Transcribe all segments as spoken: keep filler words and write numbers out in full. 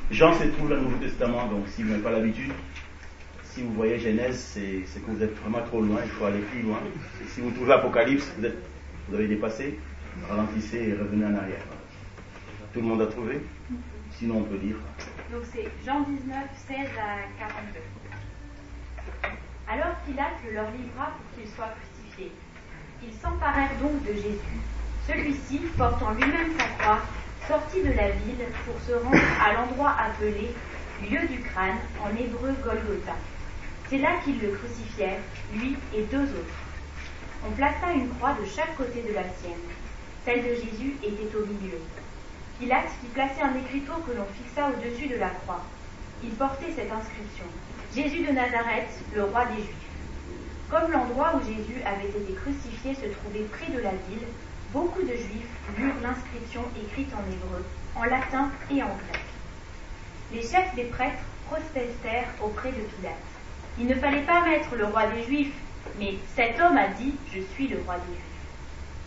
Jean se trouve dans le Nouveau Testament, donc si vous n'avez pas l'habitude, si vous voyez Genèse, c'est, c'est que vous êtes vraiment trop loin, il faut aller plus loin. Et si vous trouvez Apocalypse, vous, êtes, vous avez dépassé, ralentissez et revenez en arrière. Tout le monde a trouvé? Sinon on peut lire. Donc c'est Jean dix-neuf, seize à quarante-deux. Alors Pilate le leur livra pour qu'il soit crucifié. Ils s'emparèrent donc de Jésus. Celui-ci, portant lui-même sa croix, sortit de la ville pour se rendre à l'endroit appelé lieu du crâne, en hébreu Golgotha. C'est là qu'ils le crucifièrent, lui et deux autres. On plaça une croix de chaque côté de la sienne. Celle de Jésus était au milieu. Pilate fit placer un écriteau que l'on fixa au-dessus de la croix. Il portait cette inscription: Jésus de Nazareth, le roi des Juifs. Comme l'endroit où Jésus avait été crucifié se trouvait près de la ville, beaucoup de Juifs lurent l'inscription écrite en hébreu, en latin et en grec. Les chefs des prêtres protestèrent auprès de Pilate. Il ne fallait pas mettre le roi des Juifs, mais cet homme a dit « Je suis le roi des Juifs ».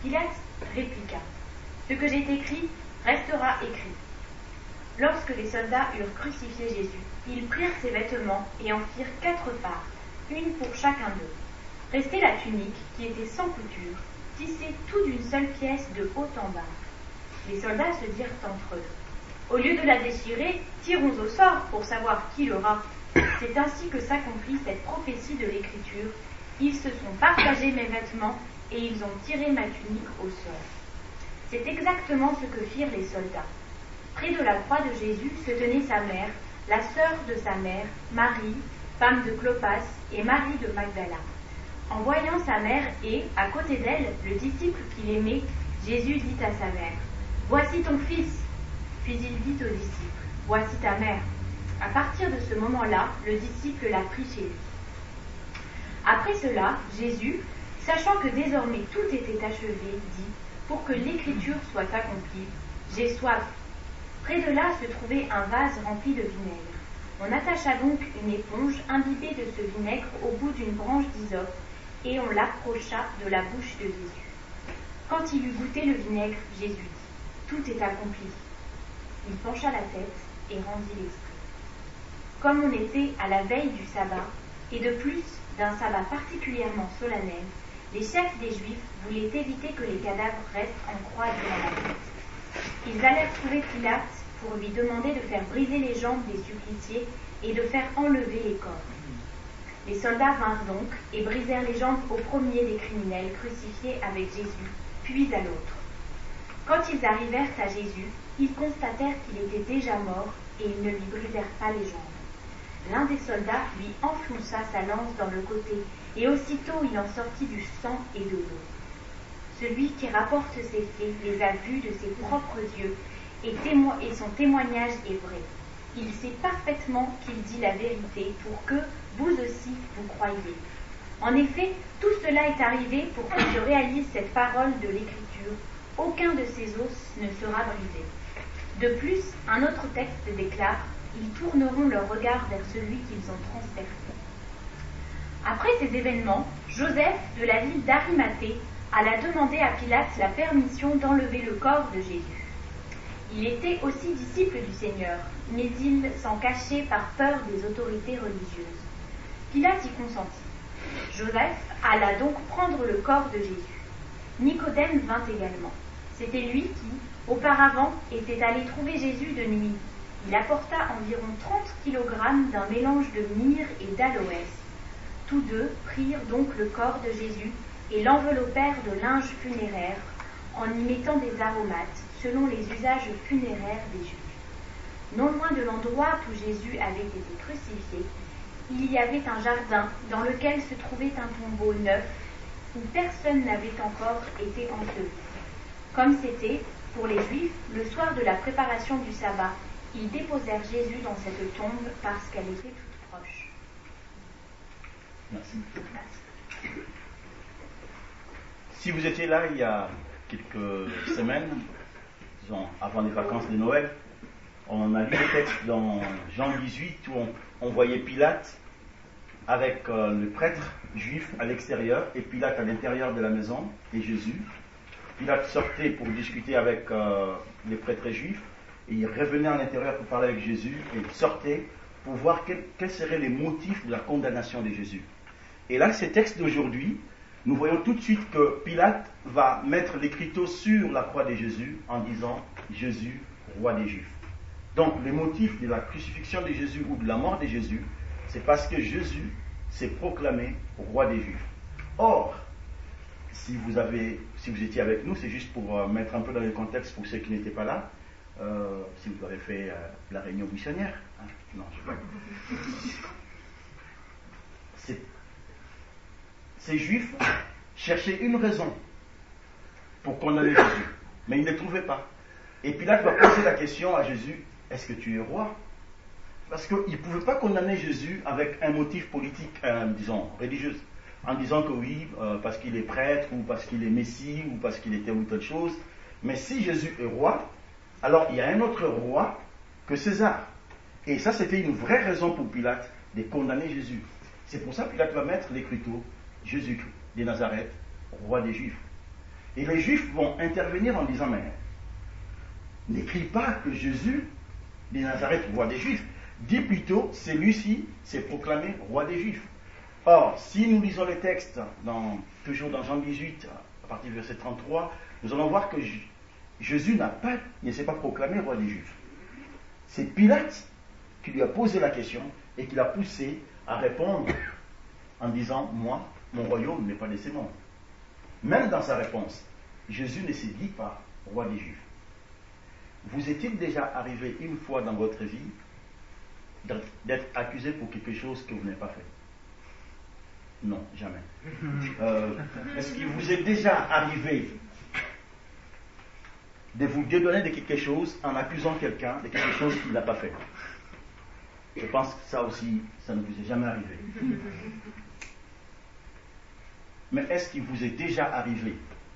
Pilate répliqua: Ce que j'ai écrit restera écrit. Lorsque les soldats eurent crucifié Jésus, ils prirent ses vêtements et en firent quatre parts, une pour chacun d'eux. Restait la tunique, qui était sans couture, tissée tout d'une seule pièce de haut en bas. Les soldats se dirent entre eux: Au lieu de la déchirer, tirons au sort pour savoir qui l'aura. C'est ainsi que s'accomplit cette prophétie de l'Écriture. Ils se sont partagés mes vêtements et ils ont tiré ma tunique au sort. C'est exactement ce que firent les soldats. Près de la croix de Jésus se tenait sa mère, la sœur de sa mère, Marie, femme de Clopas, et Marie de Magdala. En voyant sa mère et, à côté d'elle, le disciple qu'il aimait, Jésus dit à sa mère: Voici ton fils. Puis il dit au disciple: Voici ta mère. À partir de ce moment-là, le disciple l'a pris chez lui. Après cela, Jésus, sachant que désormais tout était achevé, dit: Pour que l'écriture soit accomplie, j'ai soif. Près de là se trouvait un vase rempli de vinaigre. On attacha donc une éponge imbibée de ce vinaigre au bout d'une branche d'hysope, et on l'approcha de la bouche de Jésus. Quand il eut goûté le vinaigre, Jésus dit: Tout est accompli. Il pencha la tête et rendit l'esprit. Comme on était à la veille du sabbat, et de plus d'un sabbat particulièrement solennel, les chefs des Juifs voulaient éviter que les cadavres restent en croix durant la fête. Ils allèrent trouver Pilate pour lui demander de faire briser les jambes des suppliciés et de faire enlever les corps. Les soldats vinrent donc et brisèrent les jambes au premier des criminels crucifiés avec Jésus, puis à l'autre. Quand ils arrivèrent à Jésus, ils constatèrent qu'il était déjà mort et ils ne lui brisèrent pas les jambes. L'un des soldats lui enfonça sa lance dans le côté, et aussitôt il en sortit du sang et de l'eau. Celui qui rapporte ces faits les a vus de ses propres yeux, et, témo- et son témoignage est vrai. Il sait parfaitement qu'il dit la vérité pour que, vous aussi, vous croyiez. En effet, tout cela est arrivé pour que se réalise cette parole de l'Écriture: aucun de ses os ne sera brisé. De plus, un autre texte déclare: ils tourneront leur regard vers celui qu'ils ont transpercé. Après ces événements, Joseph de la ville d'Arimathée alla demander à Pilate la permission d'enlever le corps de Jésus. Il était aussi disciple du Seigneur, mais il s'en cachait par peur des autorités religieuses. Pilate y consentit. Joseph alla donc prendre le corps de Jésus. Nicodème vint également. C'était lui qui, auparavant, était allé trouver Jésus de nuit. Il apporta environ trente kilogrammes d'un mélange de myrrhe et d'aloès. Tous deux prirent donc le corps de Jésus et l'enveloppèrent de linge funéraire en y mettant des aromates, selon les usages funéraires des Juifs. Non loin de l'endroit où Jésus avait été crucifié, il y avait un jardin dans lequel se trouvait un tombeau neuf où personne n'avait encore été enseveli. Comme c'était, pour les Juifs, le soir de la préparation du sabbat, ils déposèrent Jésus dans cette tombe parce qu'elle était toute proche. Merci. Si vous étiez là il y a quelques semaines, disons avant les vacances de Noël, on a lu le texte dans Jean dix-huit où on, on voyait Pilate avec euh, le prêtre juif à l'extérieur et Pilate à l'intérieur de la maison et Jésus. Pilate sortait pour discuter avec euh, les prêtres juifs et il revenait à l'intérieur pour parler avec Jésus, et il sortait pour voir quel, quels seraient les motifs de la condamnation de Jésus. Et là, ces textes d'aujourd'hui, nous voyons tout de suite que Pilate va mettre l'écriteau sur la croix de Jésus en disant « Jésus, roi des Juifs ». Donc, les motifs de la crucifixion de Jésus ou de la mort de Jésus, c'est parce que Jésus s'est proclamé roi des Juifs. Or, si vous, avez, si vous étiez avec nous, c'est juste pour euh, mettre un peu dans le contexte pour ceux qui n'étaient pas là, euh, si vous avez fait euh, la réunion missionnaire. Hein, non, je sais pas. C'est, ces Juifs cherchaient une raison pour condamner Jésus, mais ils ne trouvaient pas. Et Pilate va poser la question à Jésus, est-ce que tu es roi? Parce qu'ils ne pouvaient pas condamner Jésus avec un motif politique, euh, disons, religieux, en disant que oui, euh, parce qu'il est prêtre, ou parce qu'il est messie, ou parce qu'il était ou telle chose. Mais si Jésus est roi, alors il y a un autre roi que César. Et ça, c'était une vraie raison pour Pilate de condamner Jésus. C'est pour ça que Pilate va mettre l'écriteau, Jésus-Christ de Nazareth, roi des Juifs. Et les Juifs vont intervenir en disant, mais n'écris pas que Jésus de Nazareth, roi des Juifs. Dis plutôt, celui-ci s'est proclamé roi des Juifs. Or, si nous lisons le texte, dans, toujours dans Jean dix-huit, à partir du verset trente-trois, nous allons voir que Jésus n'a pas, ne s'est pas proclamé roi des Juifs. C'est Pilate qui lui a posé la question et qui l'a poussé à répondre en disant, moi, mon royaume n'est pas de ce monde. Même dans sa réponse, Jésus ne se dit pas roi des Juifs. Vous est-il déjà arrivé une fois dans votre vie d'être accusé pour quelque chose que vous n'avez pas fait? Non, jamais. Euh, est-ce qu'il vous est déjà arrivé de vous dédonner de quelque chose en accusant quelqu'un de quelque chose qu'il n'a pas fait? Je pense que ça aussi, ça ne vous est jamais arrivé. Mais est-ce qu'il vous est déjà arrivé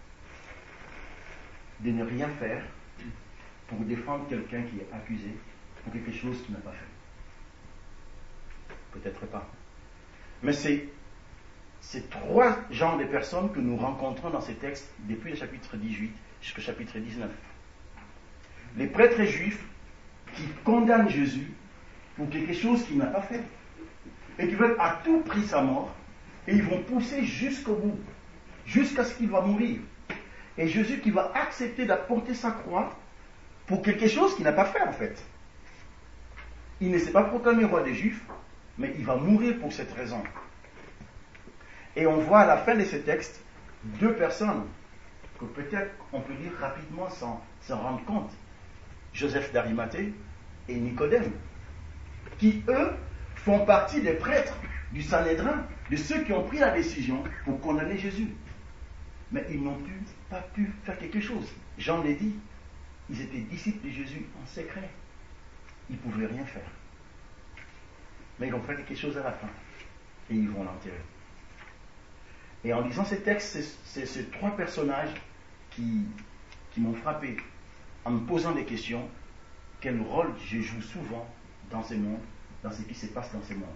de ne rien faire pour défendre quelqu'un qui est accusé pour quelque chose qu'il n'a pas fait? Peut-être pas. Mais c'est ces trois genres de personnes que nous rencontrons dans ces textes depuis le chapitre dix-huit jusqu'au chapitre dix-neuf. Les prêtres juifs qui condamnent Jésus pour quelque chose qu'il n'a pas fait et qui veulent à tout prix sa mort, et ils vont pousser jusqu'au bout, jusqu'à ce qu'il va mourir. Et Jésus qui va accepter d'apporter sa croix pour quelque chose qu'il n'a pas fait en fait. Il ne s'est pas proclamé roi des Juifs, mais il va mourir pour cette raison. Et on voit à la fin de ce texte deux personnes que peut-être on peut lire rapidement sans s'en rendre compte. Joseph d'Arimathée et Nicodème, qui eux font partie des prêtres du Sanhédrin, de ceux qui ont pris la décision pour condamner Jésus. Mais ils n'ont pu, pas pu faire quelque chose. Jean l'a dit, ils étaient disciples de Jésus en secret. Ils ne pouvaient rien faire. Mais ils vont faire quelque chose à la fin. Et ils vont l'enterrer. Et en lisant ces textes, c'est, c'est ces trois personnages qui, qui m'ont frappé en me posant des questions. Quel rôle je joue souvent dans ces mondes, dans ce qui se passe dans ces mondes.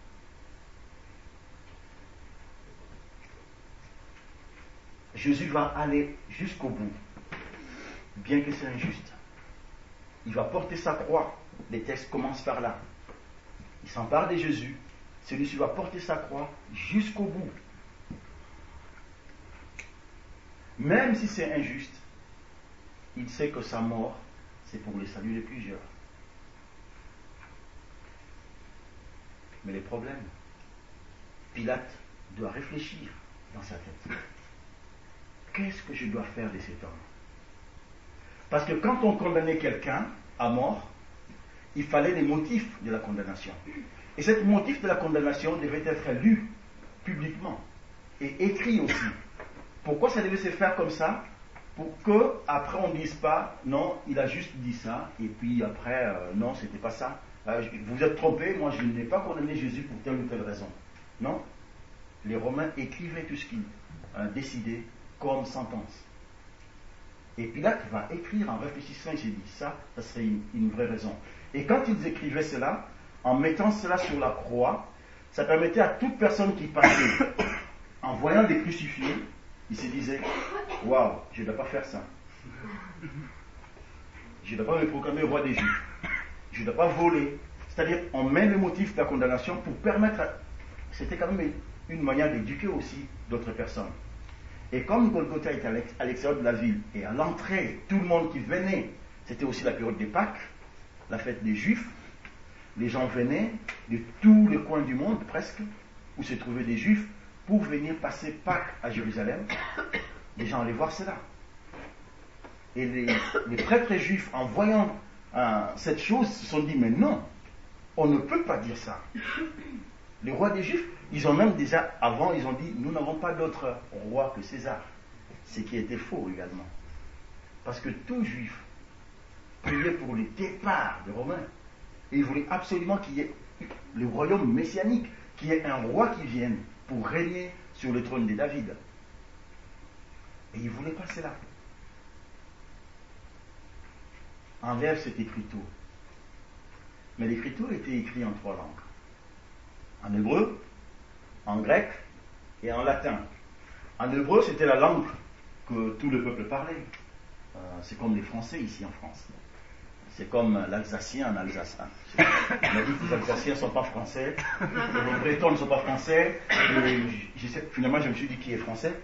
Jésus va aller jusqu'au bout, bien que c'est injuste. Il va porter sa croix. Les textes commencent par là. Il s'empare de Jésus. Celui-ci va porter sa croix jusqu'au bout. Même si c'est injuste, il sait que sa mort, c'est pour le salut de plusieurs. Mais les problèmes, Pilate doit réfléchir dans sa tête. Qu'est-ce que je dois faire de cet homme? Parce que quand on condamnait quelqu'un à mort, il fallait les motifs de la condamnation. Et ce motif de la condamnation devait être lu publiquement et écrit aussi. Pourquoi ça devait se faire comme ça? Pour que après on ne dise pas non, il a juste dit ça, et puis après euh, non, c'était pas ça. Euh, vous êtes trompé, moi je n'ai pas condamné Jésus pour telle ou telle raison. Non. Les Romains écrivaient tout ce qu'ils euh, décidaient comme sentence. Et Pilate va écrire en réfléchissant, il s'est dit ça, ça serait une, une vraie raison. Et quand ils écrivaient cela, en mettant cela sur la croix, ça permettait à toute personne qui passait, en voyant des crucifiés, il se disait, waouh, je ne dois pas faire ça. je ne dois pas me proclamer roi des Juifs, je ne dois pas voler. C'est-à-dire, on met le motif de la condamnation pour permettre, à... c'était quand même une manière d'éduquer aussi d'autres personnes. Et comme Golgotha était à l'extérieur de la ville, et à l'entrée, tout le monde qui venait, c'était aussi la période des Pâques, la fête des Juifs, les gens venaient de tous les coins du monde, presque, où se trouvaient des Juifs, pour venir passer Pâques à Jérusalem. Les gens allaient voir cela. Et les, les prêtres juifs, en voyant euh, cette chose, se sont dit, mais non, on ne peut pas dire ça. Les rois des Juifs, ils ont même déjà, avant, ils ont dit, nous n'avons pas d'autre roi que César. Ce qui était faux également. Parce que tout Juif priait pour le départ des Romains. Et il voulait absolument qu'il y ait le royaume messianique, qu'il y ait un roi qui vienne pour régner sur le trône de David. Et il ne voulait pas cela. Enlève cet écriteau. Mais l'écriteau était écrit en trois langues. En hébreu, en grec et en latin. En hébreu, c'était la langue que tout le peuple parlait. Euh, c'est comme les Français ici en France. C'est comme l'Alsacien en Alsace. On a dit que les Alsaciens ne sont pas français, les Bretons ne sont pas français, et je sais, finalement je me suis dit qui est français.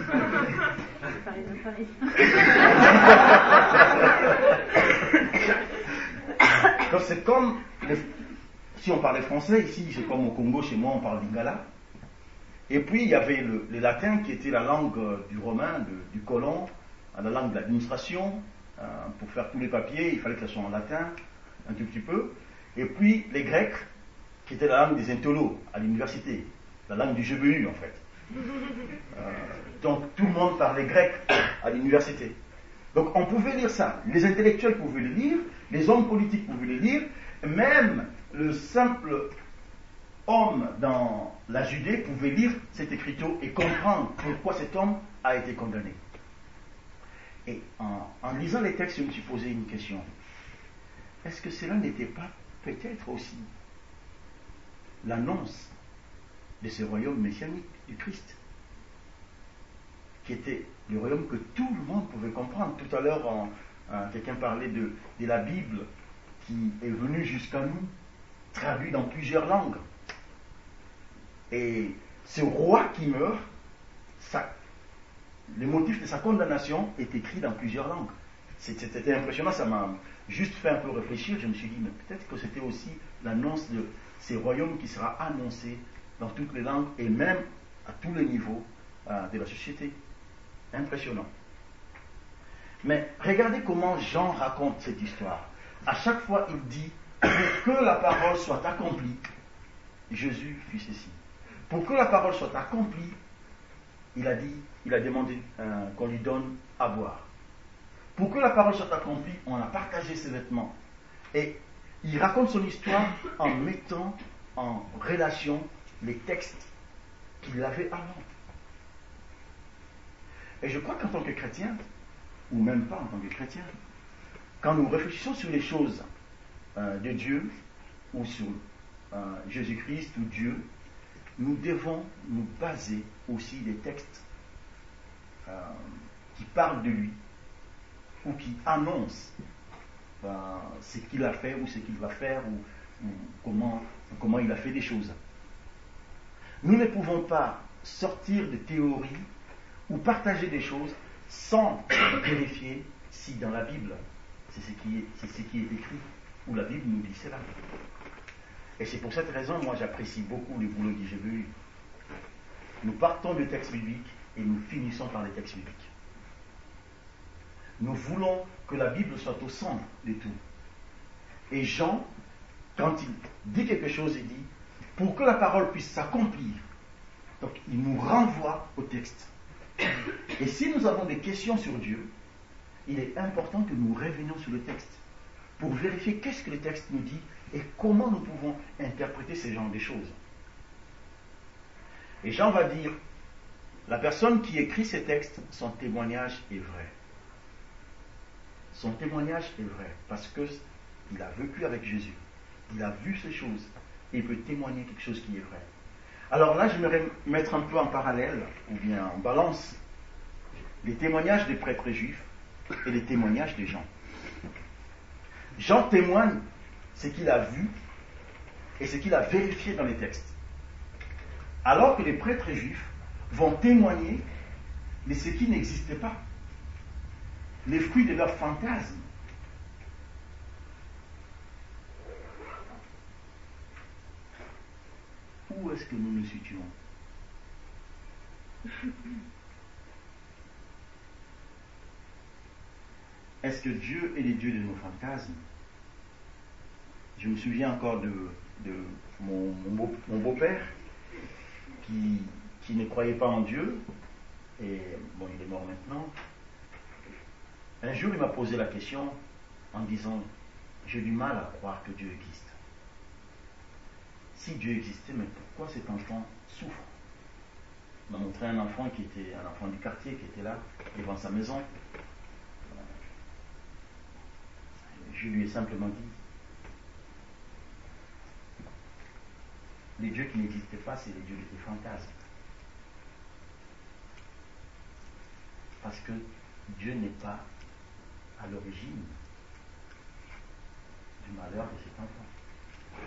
Donc c'est comme, les, si on parlait français, ici c'est comme au Congo, chez moi on parle lingala. Et puis il y avait le, le latin qui était la langue du romain, de, du colon, la langue de l'administration. Euh, pour faire tous les papiers, il fallait que ça soit en latin, un tout petit peu. Et puis les Grecs, qui étaient la langue des intellos à l'université, la langue du G B U en fait. Euh, donc tout le monde parlait grec à l'université. Donc on pouvait lire ça. Les intellectuels pouvaient le lire, les hommes politiques pouvaient le lire, même le simple homme dans la Judée pouvait lire cet écriteau et comprendre pourquoi cet homme a été condamné. Et en, en lisant les textes, je me suis posé une question. Est-ce que cela n'était pas peut-être aussi l'annonce de ce royaume messianique du Christ, qui était le royaume que tout le monde pouvait comprendre. Tout à l'heure, en, en, quelqu'un parlait de, de la Bible qui est venue jusqu'à nous, traduite dans plusieurs langues. Et ce roi qui meurt, ça... le motif de sa condamnation est écrit dans plusieurs langues. C'était impressionnant, ça m'a juste fait un peu réfléchir. Je me suis dit, mais peut-être que c'était aussi l'annonce de ces royaumes qui sera annoncé dans toutes les langues et même à tous les niveaux euh, de la société. Impressionnant. Mais regardez comment Jean raconte cette histoire. À chaque fois, il dit, pour que la parole soit accomplie, Jésus fit ceci. Pour que la parole soit accomplie, il a dit, il a demandé euh, qu'on lui donne à boire. Pour que la parole soit accomplie, on a partagé ses vêtements. Et il raconte son histoire en mettant en relation les textes qu'il avait avant. Et je crois qu'en tant que chrétien, ou même pas en tant que chrétien, quand nous réfléchissons sur les choses euh, de Dieu, ou sur euh, Jésus-Christ ou Dieu, nous devons nous baser aussi des textes euh, qui parlent de lui, ou qui annoncent euh, ce qu'il a fait, ou ce qu'il va faire, ou, ou comment, ou comment il a fait des choses. Nous ne pouvons pas sortir de théories ou partager des choses sans vérifier si dans la Bible, c'est ce qui est, c'est ce qui est écrit, ou la Bible nous dit cela. Et c'est pour cette raison, moi j'apprécie beaucoup le boulot du G B U. Nous partons de textes bibliques et nous finissons par les textes bibliques. Nous voulons que la Bible soit au centre de tout. Et Jean, quand il dit quelque chose, il dit, pour que la parole puisse s'accomplir, donc il nous renvoie au texte. Et si nous avons des questions sur Dieu, il est important que nous revenions sur le texte pour vérifier qu'est-ce que le texte nous dit et comment nous pouvons interpréter ces genres de choses. Et Jean va dire, la personne qui écrit ces textes, son témoignage est vrai. Son témoignage est vrai parce qu'il a vécu avec Jésus. Il a vu ces choses et il peut témoigner quelque chose qui est vrai. Alors là, j'aimerais mettre un peu en parallèle, ou bien en balance, les témoignages des prêtres juifs et les témoignages des gens. Jean témoigne ce qu'il a vu et ce qu'il a vérifié dans les textes. Alors que les prêtres juifs vont témoigner de ce qui n'existait pas, les fruits de leur fantasme. Où est-ce que nous nous situons? Est-ce que Dieu est le Dieu de nos fantasmes? Je me souviens encore de, de mon, mon, mon beau-père qui, qui ne croyait pas en Dieu, et bon, il est mort maintenant. Un jour, il m'a posé la question en disant, j'ai du mal à croire que Dieu existe. Si Dieu existait, mais pourquoi cet enfant souffre? Il m'a montré un enfant qui était un enfant du quartier, qui était là, devant sa maison. Je lui ai simplement dit, les dieux qui n'existaient pas, c'est les dieux des fantasmes. Parce que Dieu n'est pas à l'origine du malheur de cet enfant.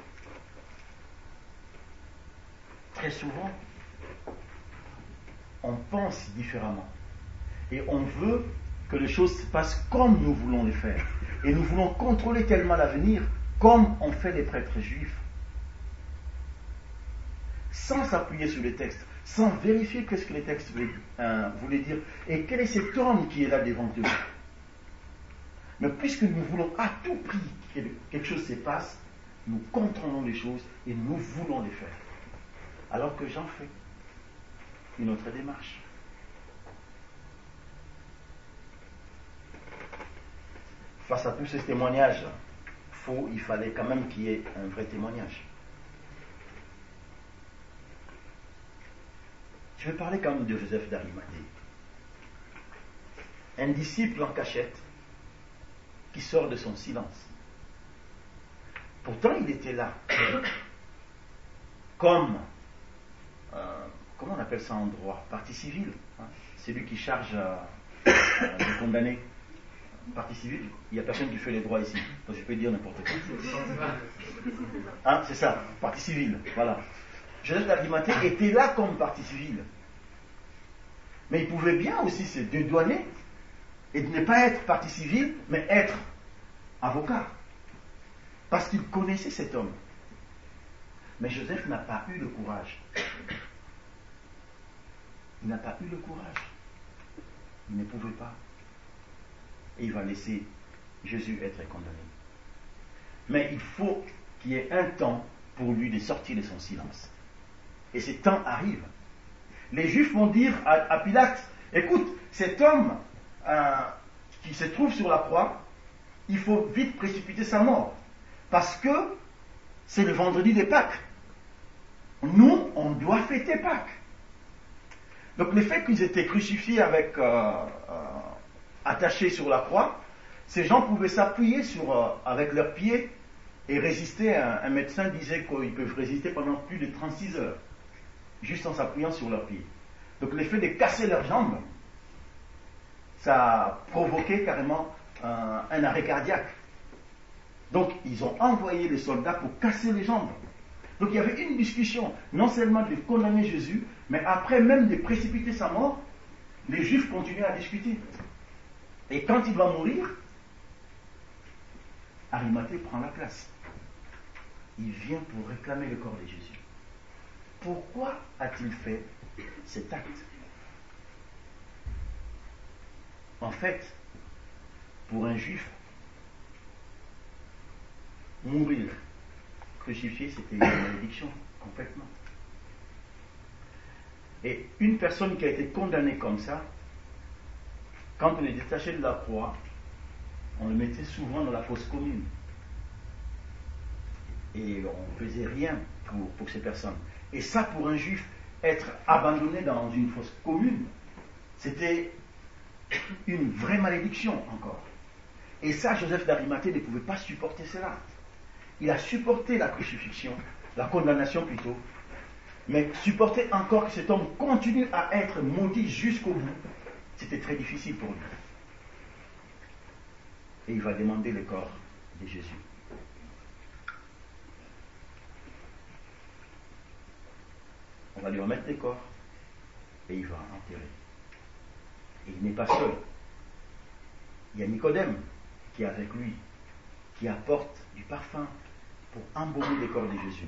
Très souvent, on pense différemment. Et on veut que les choses se passent comme nous voulons les faire. Et nous voulons contrôler tellement l'avenir comme ont fait les prêtres juifs. Sans s'appuyer sur les textes, sans vérifier qu'est-ce que les textes voulaient, euh, voulaient dire. Et quel est cet homme qui est là devant eux. Mais puisque nous voulons à tout prix que quelque chose se passe, nous contrôlons les choses et nous voulons les faire. Alors que j'en fais une autre démarche. Face à tous ces témoignages faux, il fallait quand même qu'il y ait un vrai témoignage. Je vais parler quand même de Joseph d'Arimathée. Un disciple en cachette qui sort de son silence. Pourtant, il était là. Comme, euh, comment on appelle ça en droit? Partie civile. Hein? C'est lui qui charge euh, euh, de condamner. Partie civile, il n'y a personne qui fait les droits ici. Donc je peux dire n'importe quoi. Hein, c'est ça, partie civile. Voilà. Joseph d'Arimathée était là comme partie civile. Mais il pouvait bien aussi se dédouaner et de ne pas être partie civile, mais être avocat. Parce qu'il connaissait cet homme. Mais Joseph n'a pas eu le courage. Il n'a pas eu le courage. Il ne pouvait pas. Et il va laisser Jésus être condamné. Mais il faut qu'il y ait un temps pour lui de sortir de son silence. Et ce temps arrive. Les Juifs vont dire à, à Pilate, écoute, cet homme euh, qui se trouve sur la croix, il faut vite précipiter sa mort. Parce que c'est le vendredi des Pâques. Nous, on doit fêter Pâques. Donc le fait qu'ils étaient crucifiés avec... Euh, euh, attachés sur la croix, ces gens pouvaient s'appuyer sur, euh, avec leurs pieds et résister. Un, un médecin disait qu'ils peuvent résister pendant plus de trente-six heures, juste en s'appuyant sur leurs pieds. Donc l'effet de casser leurs jambes, ça a provoqué carrément un, un arrêt cardiaque. Donc ils ont envoyé les soldats pour casser les jambes. Donc il y avait une discussion, non seulement de condamner Jésus, mais après même de précipiter sa mort, les Juifs continuaient à discuter. Et quand il va mourir, Arimathée prend la place. Il vient pour réclamer le corps de Jésus. Pourquoi a-t-il fait cet acte? En fait, pour un juif, mourir crucifié, c'était une malédiction, complètement. Et une personne qui a été condamnée comme ça, quand on le détachait de la croix, on le mettait souvent dans la fosse commune. Et on ne faisait rien pour, pour ces personnes. Et ça, pour un juif, être abandonné dans une fosse commune, c'était une vraie malédiction encore. Et ça, Joseph d'Arimathée ne pouvait pas supporter cela. Il a supporté la crucifixion, la condamnation plutôt, mais supporter encore que cet homme continue à être maudit jusqu'au bout, c'était très difficile pour lui. Et il va demander le corps de Jésus. On va lui remettre des corps et il va enterrer. Et il n'est pas seul. Il y a Nicodème qui est avec lui, qui apporte du parfum pour embaumer les corps de Jésus.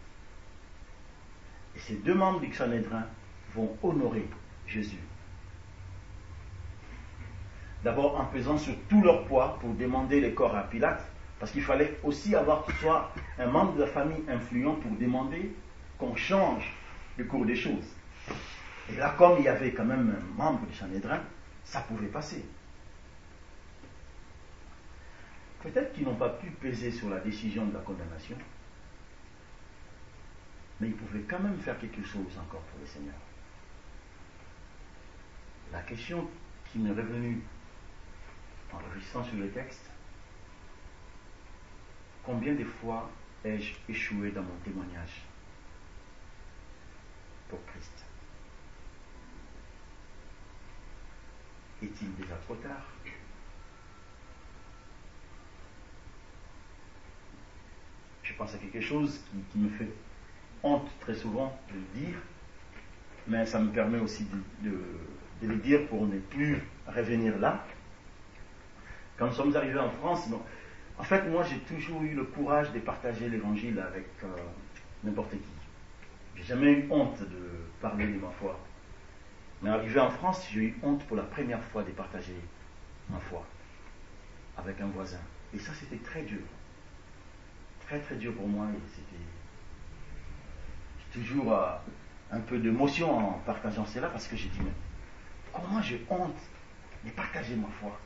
Et ces deux membres du Sanhédrin vont honorer Jésus. D'abord en pesant sur tout leur poids pour demander les corps à Pilate, parce qu'il fallait aussi avoir qu'il soit un membre de la famille influent pour demander qu'on change le cours des choses. Et là, comme il y avait quand même un membre du Sanhédrin, ça pouvait passer. Peut-être qu'ils n'ont pas pu peser sur la décision de la condamnation, mais ils pouvaient quand même faire quelque chose encore pour le Seigneur. La question qui m'est revenue en réfléchissant sur le texte: combien de fois ai-je échoué dans mon témoignage pour Christ? Est-il déjà trop tard? Je pense à quelque chose qui, qui me fait honte très souvent de le dire, mais ça me permet aussi de, de, de le dire pour ne plus revenir là. Quand nous sommes arrivés en France, bon, en fait, moi j'ai toujours eu le courage de partager l'évangile avec euh, n'importe qui. J'ai jamais eu honte de parler de ma foi. Mais arrivé en France, j'ai eu honte pour la première fois de partager ma foi avec un voisin. Et ça, c'était très dur. Très très dur pour moi. Et c'était j'ai toujours euh, un peu d'émotion en partageant cela, parce que j'ai dit, mais comment j'ai honte de partager ma foi?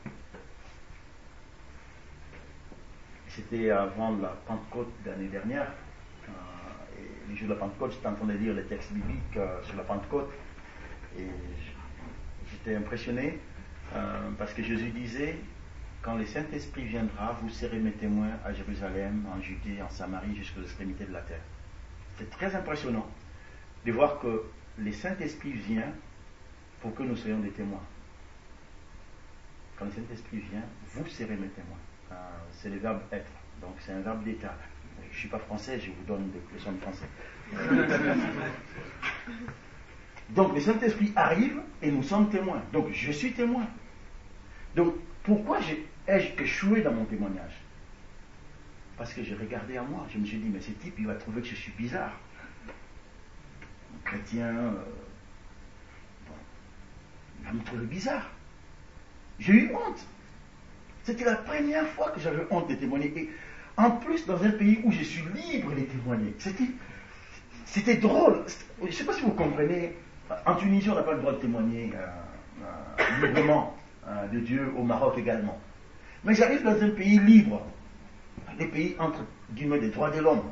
C'était avant la Pentecôte de l'année dernière. Euh, et le jour de la Pentecôte, j'étais en train de lire les textes bibliques euh, sur la Pentecôte. Et j'étais impressionné euh, parce que Jésus disait: quand le Saint-Esprit viendra, vous serez mes témoins à Jérusalem, en Judée, en Samarie, jusqu'aux extrémités de la terre. C'est très impressionnant de voir que le Saint-Esprit vient pour que nous soyons des témoins. Quand le Saint-Esprit vient, vous serez mes témoins. Euh, c'est le verbe être, donc c'est un verbe d'état. Je ne suis pas français, je vous donne des leçons de français. Donc le Saint-Esprit arrive et nous sommes témoins. Donc je suis témoin. Donc pourquoi j'ai, ai-je échoué dans mon témoignage? Parce que j'ai regardé à moi. Je me suis dit, mais ce type, il va trouver que je suis bizarre. Un chrétien, euh, bon, il va me trouver bizarre. J'ai eu honte. C'était la première fois que j'avais honte de témoigner. Et en plus, dans un pays où je suis libre de témoigner. C'était, c'était drôle. Je ne sais pas si vous comprenez. En Tunisie, on n'a pas le droit de témoigner euh, euh, librement euh, de Dieu, au Maroc également. Mais j'arrive dans un pays libre, les pays entre guillemets des droits de l'homme.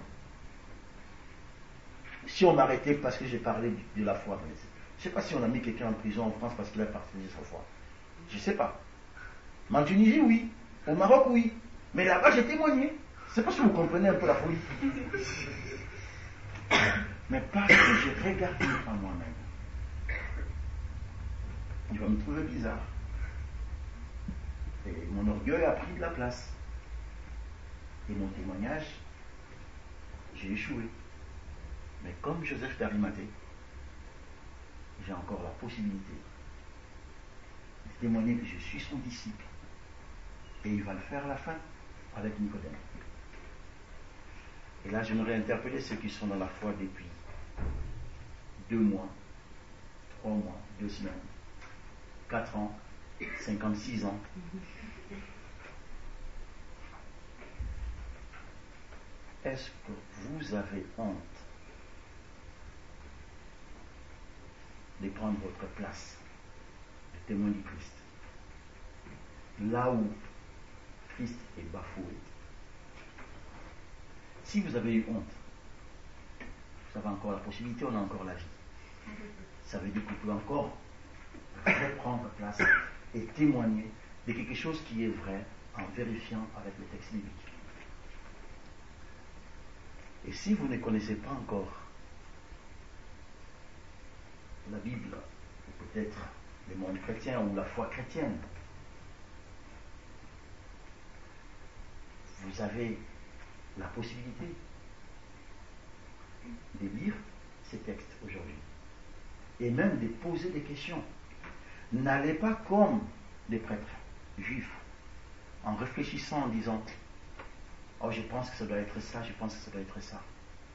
Si on m'arrêtait parce que j'ai parlé de la foi, je ne sais pas si on a mis quelqu'un en prison en France parce qu'il a partagé sa foi. Je ne sais pas. Mais en Tunisie, oui. Au Maroc, oui. Mais là-bas, j'ai témoigné. Je ne sais pas si vous comprenez un peu la folie. Mais parce que j'ai regardé à moi-même, il va me trouver bizarre. Et mon orgueil a pris de la place. Et mon témoignage, j'ai échoué. Mais comme Joseph d'Arimathée, j'ai encore la possibilité de témoigner que je suis son disciple. Et il va le faire à la fin avec Nicodème. Et là, j'aimerais interpeller ceux qui sont dans la foi depuis deux mois, trois mois, deux semaines, quatre ans, cinquante-six ans. Est-ce que vous avez honte de prendre votre place de témoin du Christ, là où Christ est bafoué? Si vous avez eu honte, vous avez encore la possibilité, on a encore la vie. Ça veut dire que vous pouvez encore reprendre place et témoigner de quelque chose qui est vrai en vérifiant avec le texte biblique. Et si vous ne connaissez pas encore la Bible, ou peut-être le monde chrétien ou la foi chrétienne, vous avez la possibilité de lire ces textes aujourd'hui et même de poser des questions. N'allez pas comme des prêtres juifs en réfléchissant, en disant « Oh, je pense que ça doit être ça, je pense que ça doit être ça. »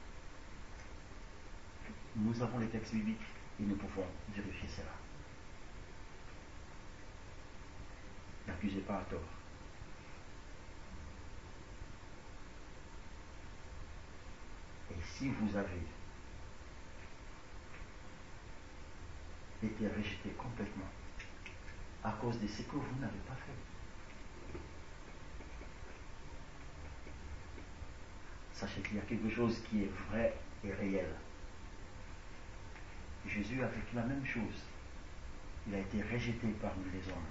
Nous avons les textes bibliques et nous pouvons vérifier cela. N'accusez pas à tort. Et si vous avez été rejeté complètement à cause de ce que vous n'avez pas fait, sachez qu'il y a quelque chose qui est vrai et réel. Jésus a vécu la même chose. Il a été rejeté parmi les hommes.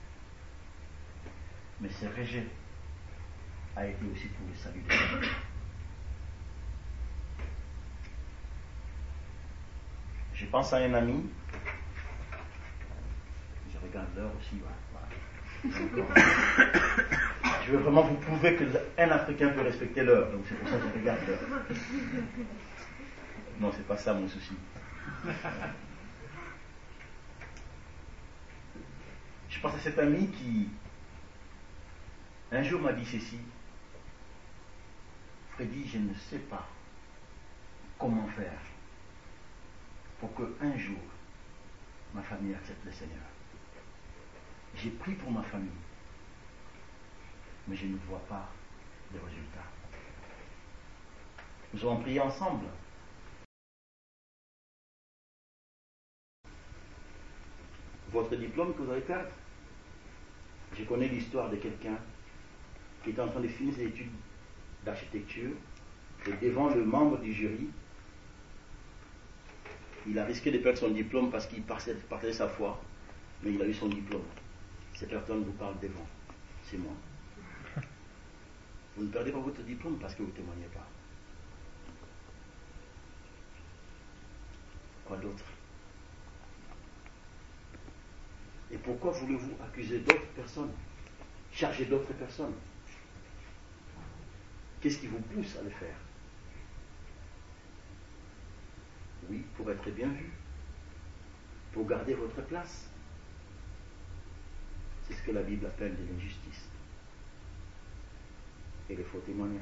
Mais ce rejet a été aussi pour le salut des hommes. Je pense à un ami. Je regarde l'heure aussi. Voilà. Je veux vraiment vous prouver qu'un Africain peut respecter l'heure. Donc c'est pour ça que je regarde l'heure. Non, c'est pas ça mon souci. Je pense à cet ami qui, un jour, m'a dit ceci. Freddy, je ne sais pas comment faire pour que un jour ma famille accepte le Seigneur. J'ai prié pour ma famille, mais je ne vois pas de résultats. Nous avons prié ensemble. Votre diplôme que vous allez perdre. Je connais l'histoire de quelqu'un qui était en train de finir ses études d'architecture et devant le membre du jury, il a risqué de perdre son diplôme parce qu'il partageait sa foi, mais il a eu son diplôme. Cette personne vous parle devant, c'est moi. Vous ne perdez pas votre diplôme parce que vous ne témoignez pas. Quoi d'autre? Et pourquoi voulez-vous accuser d'autres personnes, charger d'autres personnes? Qu'est-ce qui vous pousse à le faire? Oui, pour être bien vu, pour garder votre place. C'est ce que la Bible appelle de l'injustice et le faux témoignage.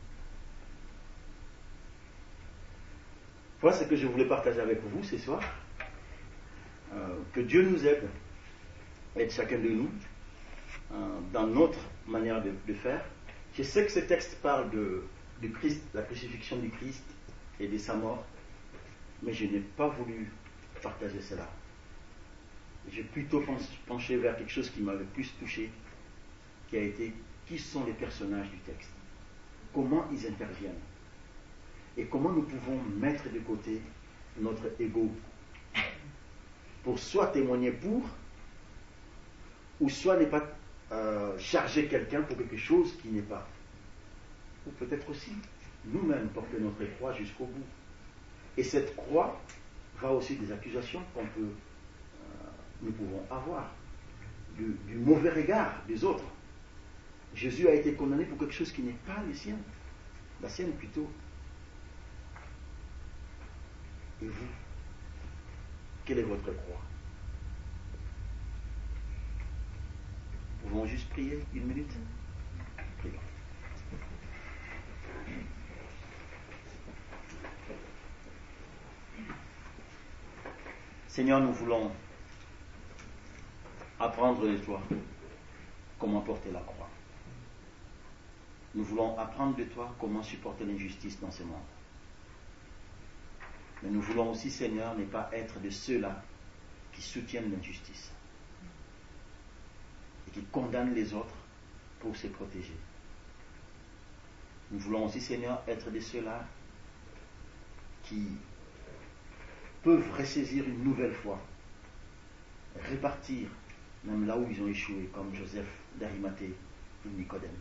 Voilà ce que je voulais partager avec vous ce soir. Euh, que Dieu nous aide, aide chacun de nous, euh, dans notre manière de, de faire. Je sais que ce texte parle de, de Christ, la crucifixion du Christ et de sa mort, mais je n'ai pas voulu partager cela. J'ai plutôt penché vers quelque chose qui m'avait plus touché, qui a été qui sont les personnages du texte, comment ils interviennent, et comment nous pouvons mettre de côté notre ego pour soit témoigner pour, ou soit ne pas euh, charger quelqu'un pour quelque chose qui n'est pas. Ou peut-être aussi nous-mêmes porter notre croix jusqu'au bout. Et cette croix va aussi des accusations qu'on peut, euh, nous pouvons avoir, du, du mauvais regard des autres. Jésus a été condamné pour quelque chose qui n'est pas le sien, la sienne plutôt. Et vous, quelle est votre croix? Nous pouvons juste prier une minute? Prions. Seigneur, nous voulons apprendre de toi comment porter la croix. Nous voulons apprendre de toi comment supporter l'injustice dans ce monde. Mais nous voulons aussi, Seigneur, ne pas être de ceux-là qui soutiennent l'injustice et qui condamnent les autres pour se protéger. Nous voulons aussi, Seigneur, être de ceux-là qui peuvent ressaisir une nouvelle fois, répartir même là où ils ont échoué, comme Joseph d'Arimathée ou Nicodème.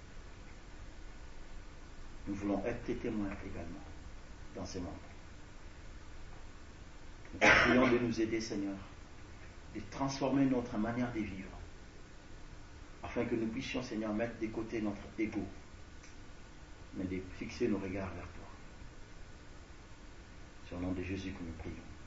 Nous voulons être tes témoins également dans ce monde. Nous te prions de nous aider, Seigneur, de transformer notre manière de vivre, afin que nous puissions, Seigneur, mettre de côté notre ego mais de fixer nos regards vers toi. C'est au nom de Jésus que nous prions.